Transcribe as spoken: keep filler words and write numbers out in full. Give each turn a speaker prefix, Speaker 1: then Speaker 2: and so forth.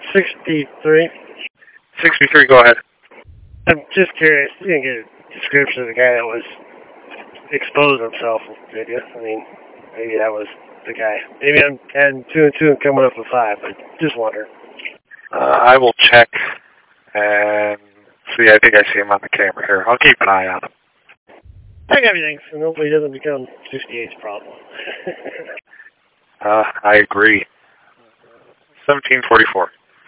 Speaker 1: sixty-three.
Speaker 2: sixty-three, go ahead.
Speaker 1: I'm just curious. You didn't get a description of the guy that was exposing himself, did you? I mean, maybe that was the guy. Maybe I'm adding two and two and coming up with five, but just wonder.
Speaker 2: Uh, I will check and see. I think I see him on the camera here. I'll keep an eye on him.
Speaker 1: I got everything, and hopefully he doesn't become sixty-eight's problem.
Speaker 2: uh, I agree. seventeen forty-four.